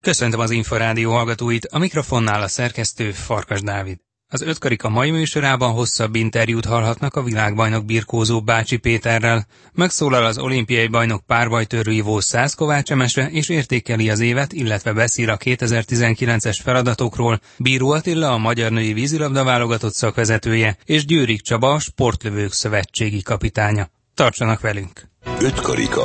Köszöntöm az Inforádió hallgatóit, a mikrofonnál a szerkesztő Farkas Dávid. Az Ötkarika mai műsorában hosszabb interjút hallhatnak a világbajnok birkózó Bácsi Péterrel. Megszólal az olimpiai bajnok párbajtőrvívó Szász Kovács Emese és értékeli az évet, illetve beszél a 2019-es feladatokról. Bíró Attila, a magyar női vízilabda válogatott szakvezetője, és Győrik Csaba, a Sportlövők szövetségi kapitánya. Tartsanak velünk! Ötkarika.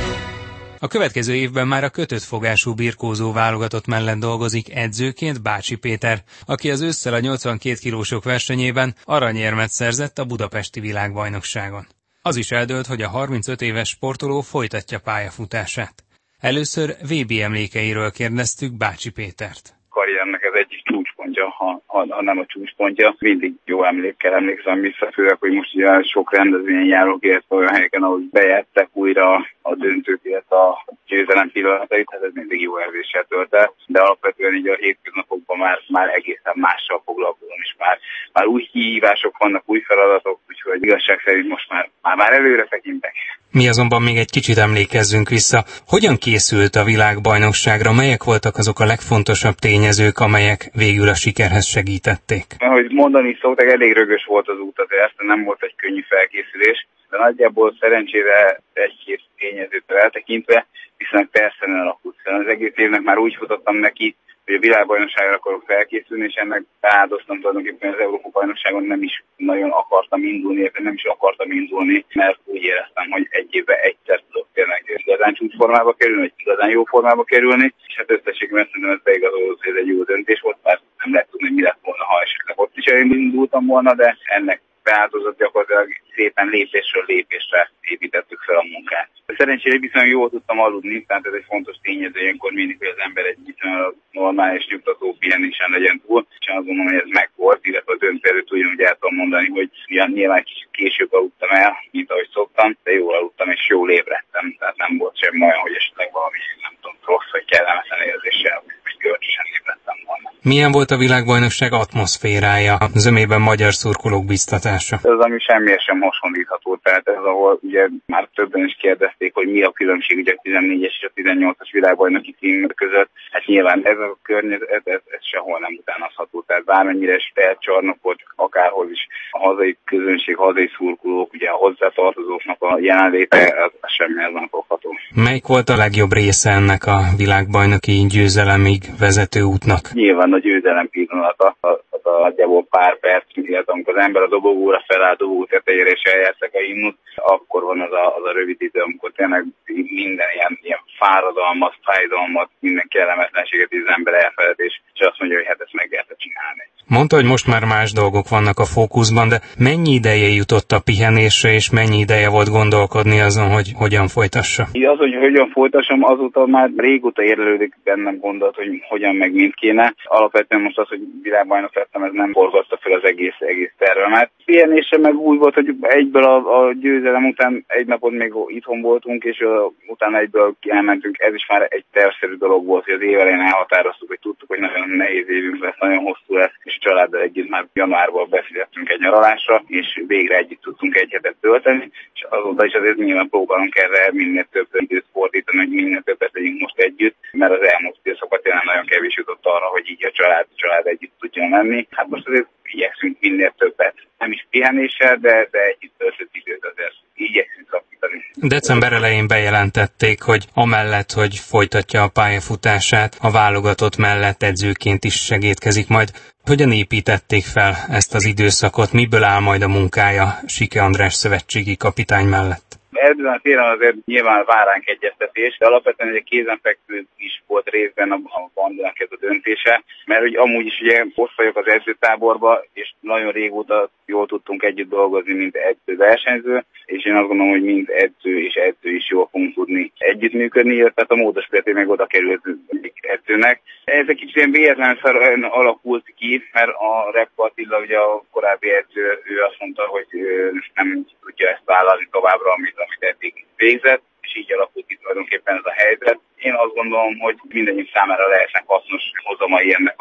A következő évben már a kötött fogású birkózó válogatott mellett dolgozik edzőként Bácsi Péter, aki az ősszel a 82 kilósok versenyében aranyérmet szerzett a budapesti világbajnokságon. Az is eldőlt, hogy a 35 éves sportoló folytatja pályafutását. Először VB emlékeiről kérdeztük Bácsi Pétert. Karriernek ez egyik csúcspontja, ha nem a csúcspontja. Mindig jó emlékkel emlékszem vissza, főleg, hogy most ugye sok rendezvényen járok, illetve olyan helyeken, ahol bejátszek újra a döntőt, illetve a győzelem pillanatait, hát ez mindig jó érzéssel tölt el. De alapvetően így a hétköznapokban már egészen mással foglalkozom, és már új kihívások vannak, új feladatok, úgyhogy igazság szerint most már előre tekintek. Mi azonban még egy kicsit emlékezzünk vissza. Hogyan készült a világbajnokságra? Melyek voltak azok a legfontosabb tényezők, amelyek végül a sikerhez segítették? Ahogy mondani szokták, elég rögös volt az út, azért nem volt egy könnyű felkészülés, de nagyjából szerencsére egy-két tényezőtől eltekintve viszont persze alakult. Az egész évnek már úgy futottam neki, hogy a világbajnokságra akarok felkészülni, és ennek beáldoztam tulajdonképpen az Európa-bajnokságon nem is nagyon akartam indulni, mert úgy éreztem, hogy egy évben egyszer tudok tényleg igazán csúcsformába kerülni, vagy igazán jó formába kerülni, és hát összességében szerintem ez beigazolódott, hogy ez egy jó döntés volt, mert nem lehet tudni, hogy mi lett volna, ha esetleg ott is elindultam volna, de ennek beáldozott gyakorlatilag szépen lépésről lépésre építettük fel a munkát. Szerencsére viszonylag jól tudtam aludni, tehát ez egy fontos tényező ilyenkor mindig, hogy az ember egy viszonylag normális, nyugtató pihenésen legyen túl, és azt gondolom, hogy ez megvolt, illetve a döntő előtt ugyanúgy el tudom mondani, hogy nyilván kicsit később aludtam el, mint ahogy szoktam, de jól aludtam és jól ébredtem, tehát nem volt semmi olyan, hogy esetleg valami, nem tudom, rossz vagy kellemetlen érzéssel, vagy görcsösen ébredtem volna. Milyen volt a világbajnokság atmoszférája, a zömében magyar szurkolók biztatása? Ez ami semmiért sem hasonlítható, tehát ez, ahol ugye már többen is kérdezték, hogy mi a különbség ugye a 14-es és a 18-as világbajnoki cím között. Hát nyilván ez a környezet, ez sehol nem utánozható, tehát bármennyire is felcsarnokot, akárhol is a hazai közönség, hazai szurkolók, ugye a hozzátartozóknak a jelenléte, az semmihez nem fogható. Melyik volt a legjobb része ennek a világbajnoki győzelemig vezető útnak? Nyilván a győzelem pillanata, az a nagyjából pár perc, illetve amikor az ember a dobogóra feláll, dobogó tetejére és eljátszák a himnuszt, akkor van az a rövid idő, amikor tényleg minden ilyen fáradalmat, fájdalmat, minden kellemetlenséget az ember elfeled, és azt mondja, hogy hát ezt meg lehet csinálni. Mondta, hogy most már más dolgok vannak a fókuszban, de mennyi ideje jutott a pihenésre, és mennyi ideje volt gondolkodni azon, hogy hogyan folytassa? Az, hogy hogyan folytassam, azóta már régóta érlelődik bennem gondolat, hogy hogyan meg mint kéne. Alapvetően most az, hogy világbajnok lettem, ez nem forgatta fel az egész tervemet. Pihenésre meg úgy volt, hogy egyből a győzelem után egy napot még itthon voltunk, és utána egyből elmentünk. Ez is már egy tervszerű dolog volt, hogy az év elején elhatároztuk, hogy tudtuk, hogy nagyon nehéz évünk lesz, nagyon hosszú lesz, és a családdal együtt már januárban befizettünk egy nyaralásra, és végre együtt tudtunk egy hetet tölteni, és azóta is azért nyilván próbálunk erre minél több időt fordítani, hogy minél többet legyünk most együtt, mert az elmúlt időszakban tényleg nagyon kevés jutott arra, hogy így a család együtt tudjon menni. Hát most azért igyekszünk minél többet. Nem is pihenéssel, de együtt töltött időt azért igyekszünk szakítani. December elején bejelentették, hogy amellett, hogy folytatja a pályafutását, a válogatott mellett edzőként is segédkezik majd. Hogyan építették fel ezt az időszakot? Miből áll majd a munkája Sike András szövetségi kapitány mellett? Ebben a téren azért nyilván vár ránk egyeztetés, de alapvetően egy kézenfekvő is volt részben a bandának ez a döntése, mert hogy amúgy is ugye ott vagyok az edzőtáborban, és nagyon régóta jól tudtunk együtt dolgozni, mint edző-versenyző, és én azt gondolom, hogy mint edző és edző is jól fogunk tudni együttműködni, tehát a módosítás meg oda került edzőnek. Ez egy kicsit ilyen véletlenül alakult ki, mert a Repko Attila, ugye a korábbi edző, ő azt mondta, hogy nem tudja ezt vállalni továbbra, amit eddig végzett, és így alakult ki tulajdonképpen ez a helyzet. Én azt gondolom, hogy mindegyik számára lehetnek hasznos hozamai ennek a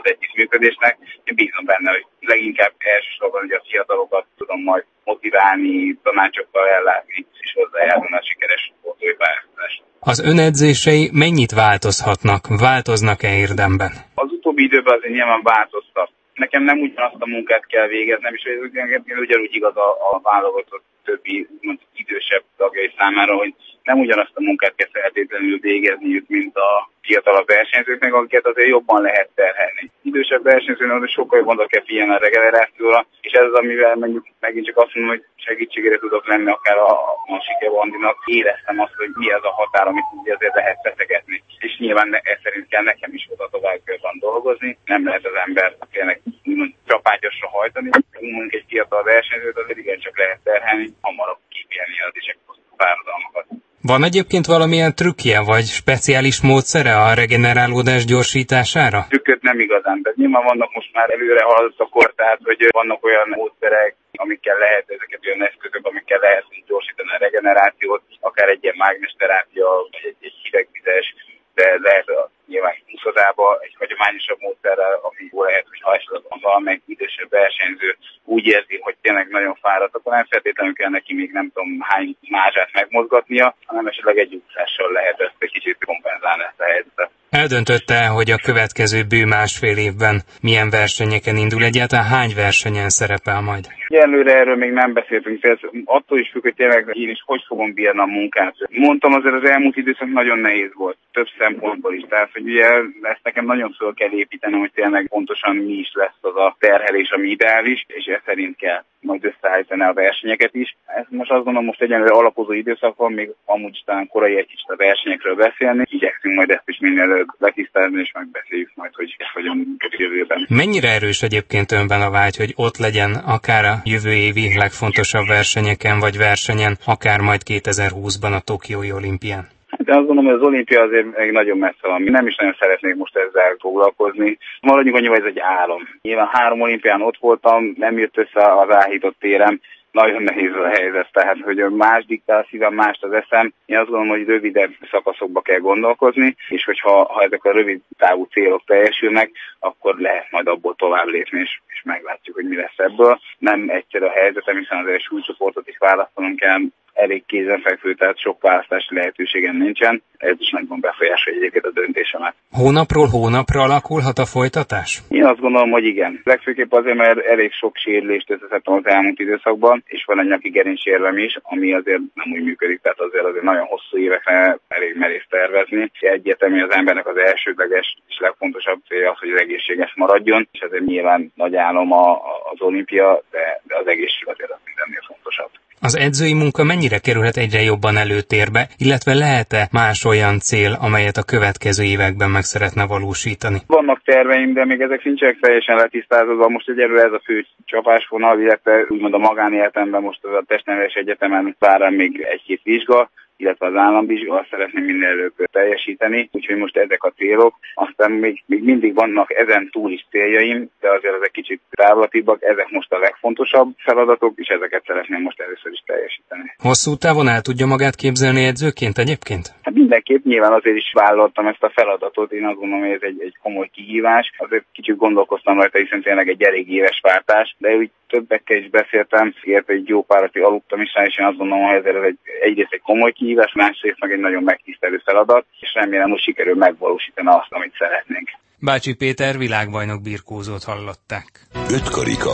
együttműködésnek. Én bízom benne, hogy leginkább elsősorban hogy a fiatalokat tudom majd motiválni, tanácsokkal ellátni, és hozzájárulni a sikeres sportolói pályázásra. Az ön edzései mennyit változhatnak? Változnak-e érdemben? Az utóbbi időben azért nyilván változtak. Nekem nem ugyanazt a munkát kell végeznem, és ez ugyanúgy igaz a válogatott többi idősebb tagjai számára, hogy nem ugyanazt a munkát kell feltétlenül végezniük, mint a fiatalabb versenyzőknek, akiket azért jobban lehet terhelni. Idősebb versenyzőnek sokkal jobban oda kell figyelni a regenerációra, és ez az, amivel megint csak azt mondom, hogy segítségére tudok lenni akár a Sike Bandinak. Éreztem azt, hogy mi az a határ, amit azért lehet feszegetni. És nyilván ez szerint kell nekem is oda továbbiakban dolgozni. Nem lehet az ember tényleg csapágyasra hajtani. Mondjuk egy fiatal versenyzőt azért igencsak lehet terhelni, hamarabb kipélni az is fáradalmakat. Van egyébként valamilyen trükkje, vagy speciális módszere a regenerálódás gyorsítására? Trükköt nem igazán, de nyilván vannak most már előre haladott a kor, tehát hogy vannak olyan módszerek, amikkel lehet, ezeket olyan eszközök, amikkel lehet gyorsítani a regenerációt, akár egy ilyen mágnesterápia, vagy egy hidegvizes, de lehet nyilván húszadába egy hagyományosabb módszerrel, ami jó lehet, hogy ha esetleg valamelyik idősebb versenyző úgy érzi, hogy tényleg nagyon fáradt, akkor nem feltétlenül kell neki még nem tudom hány mázsát megmozgatnia, hanem esetleg egy úszással lehet ezt egy kicsit kompenzálni ezt a helyzetet. Eldöntötte, hogy a következő bő másfél évben milyen versenyeken indul, egyáltalán hány versenyen szerepel majd? Egyelőre erről még nem beszéltünk, tehát attól is függ, hogy tényleg én is hogy fogom bírni a munkát. Mondtam, azért az elmúlt időszak nagyon nehéz volt, több szempontból is. Tehát, hogy ugye ezt nekem nagyon föl kell építeni, hogy tényleg pontosan mi is lesz az a terhelés, ami ideális, és ez szerint kell majd összeállítani a versenyeket is. Ez most azt gondolom, most egyenlőre alapozó időszak van, még amúgy talán korai egy kicsit a versenyekről beszélni. Igyekszünk majd ezt is minél előbb letisztázni, és megbeszéljük majd, hogy ez hogyan működik jövőben. Mennyire erős egyébként önben a vágy, hogy ott legyen akár a jövő évi legfontosabb versenyeken, vagy versenyen, akár majd 2020-ban a Tokiói olimpián? De azt gondolom, hogy az olimpia azért még nagyon messze van. Nem is nagyon szeretnék most ezzel foglalkozni. Maradjunk annyi, hogy ez egy álom. Nyilván 3 olimpián ott voltam, nem jött össze az áhított térem. Nagyon nehéz a helyzet, tehát hogy más diktál a szívem, mást az eszem. Én azt gondolom, hogy rövidebb szakaszokba kell gondolkozni, és hogyha ezek a rövid távú célok teljesülnek, akkor lehet majd abból tovább lépni, és meglátjuk, hogy mi lesz ebből. Nem egyszerű a helyzetem, hiszen azért súlycsoportot is választanunk kell, elég kézenfekvő, tehát sok választási lehetőségem nincsen. Ez is nagyban befolyásolja egyébként a döntésemet. Hónapról hónapra alakulhat a folytatás? Én azt gondolom, hogy igen. Legfőképp azért, mert elég sok sérülést összeszedtem az elmúlt időszakban, és van egy nyaki gerincsérvem is, ami azért nem úgy működik, tehát azért nagyon hosszú évekre elég merész tervezni. Egyértelmű az embernek az elsődleges és legfontosabb célja az, hogy az egészséges maradjon, és azért nyilván nagy álom az olimpia, de az egészség azért az mindennél fontosabb. Az edzői munka mennyire kerülhet egyre jobban előtérbe, illetve lehet-e más olyan cél, amelyet a következő években meg szeretne valósítani? Vannak terveim, de még ezek nincsenek teljesen letisztázódva. Most egyelőre ez a fő csapásvonal, illetve úgymond a magánéletemben most az a testnevelés egyetemen vár még 1-2 vizsga, illetve az államvizsgát szeretném minél előbb teljesíteni, úgyhogy most ezek a célok. Aztán még mindig vannak ezen túl is céljaim, de azért ezek kicsit távlatibbak, ezek most a legfontosabb feladatok, és ezeket szeretném most először is teljesíteni. Hosszú távon el tudja magát képzelni edzőként egyébként? Hát mindenképp nyilván azért is vállaltam ezt a feladatot, én azt gondolom, hogy ez egy komoly kihívás. Azért kicsit gondolkoztam rajta, hiszen tényleg egy elég éves váltás, de úgy többekkel is beszéltem, illetve egy jó párat aludtam is rá, és én azt gondolom, hogy ez egyrészt egy komoly kihívás, másrészt meg egy nagyon megtisztelő feladat, és remélem, hogy sikerül megvalósítani azt, amit szeretnénk. Bácsi Péter világbajnok birkózót hallották. 5 karika.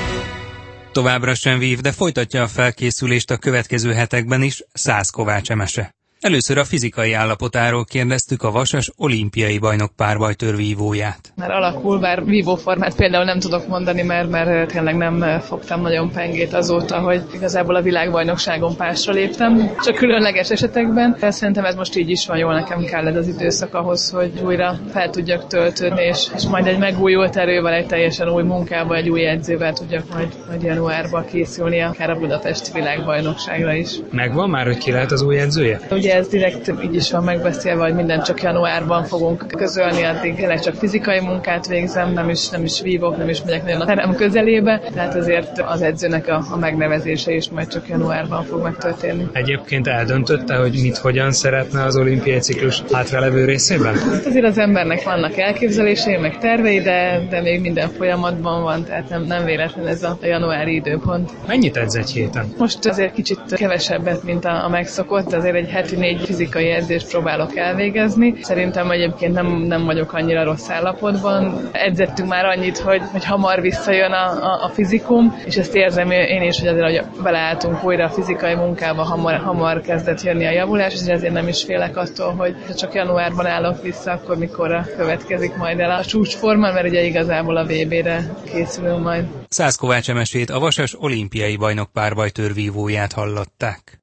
Továbbra sem vív, de folytatja a felkészülést a következő hetekben is Szász Kovács Emese. Először a fizikai állapotáról kérdeztük a vasas olimpiai bajnok párbajtőrvívóját. Már alakul, bár vívóformát például nem tudok mondani, mert tényleg nem fogtam nagyon pengét azóta, hogy igazából a világbajnokságon pásra léptem. Csak különleges esetekben. Szerintem ez most így is van, jól nekem kell ez az időszak ahhoz, hogy újra fel tudjak töltődni, és majd egy megújult erővel, egy teljesen új munkával, egy új edzővel tudjak majd januárban készülni, akár a budapesti világbajnokságra is. Megvan már, hogy ki lehet az új edzője? Ugye ugye ez direkt így is van megbeszélve, hogy mindent csak januárban fogunk közölni, addig tényleg csak fizikai munkát végzem, nem is vívok, nem is megyek nagyon a terem közelébe, tehát azért az edzőnek a megnevezése is majd csak januárban fog megtörténni. Egyébként eldöntötte, hogy mit hogyan szeretne az olimpiai ciklus hátralevő részében? Azért az embernek vannak elképzelései, meg tervei, de még minden folyamatban van, tehát nem véletlen ez a januári időpont. Mennyit edz egy héten? Most azért kicsit kevesebbet, mint a megszokott, azért egy heti 4 fizikai edzést próbálok elvégezni. Szerintem egyébként nem vagyok annyira rossz állapotban. Edzettünk már annyit, hogy hamar visszajön a fizikum, és ezt érzem én is, hogy azért, hogy beleálltunk újra a fizikai munkába, hamar kezdett jönni a javulás, és ezért nem is félek attól, hogy ha csak januárban állok vissza, akkor mikorra következik majd el a csúcsforma, mert ugye igazából a VB-re készülünk majd. Szász Kovács Emesét, a Vasas olimpiai bajnok párbajtőrvívóját hallották.